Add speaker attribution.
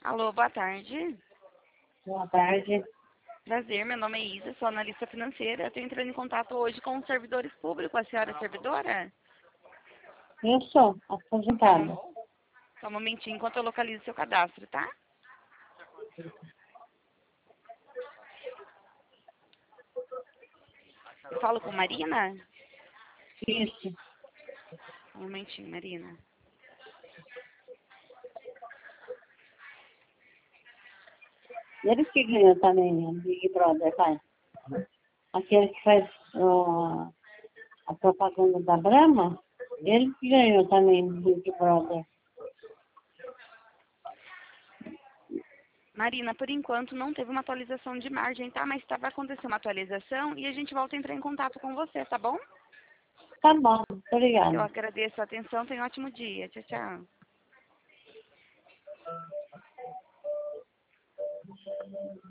Speaker 1: Alô, boa tarde.
Speaker 2: Boa tarde.
Speaker 1: Prazer, meu nome é Isa, sou analista financeira. Estou entrando em contato hoje com os servidores públicos. A senhora é servidora?
Speaker 2: Eu sou
Speaker 1: Só
Speaker 2: aposentada.
Speaker 1: só um momentinho enquanto eu localizo seu cadastro, tá? Eu falo com Marina?
Speaker 2: Isso.
Speaker 1: Um momentinho, Marina.
Speaker 2: Ele que ganhou também, né? Big Brother, pai. Aquele que faz a propaganda da Brahma, ele que ganhou também Big Brother.
Speaker 1: Marina, por enquanto não teve uma atualização de margem, tá? Mas vai acontecer uma atualização e a gente volta a entrar em contato com você, tá bom?
Speaker 2: Tá bom,
Speaker 1: Eu
Speaker 2: obrigada.
Speaker 1: agradeço a atenção, tenha um ótimo dia. Tchau, tchau.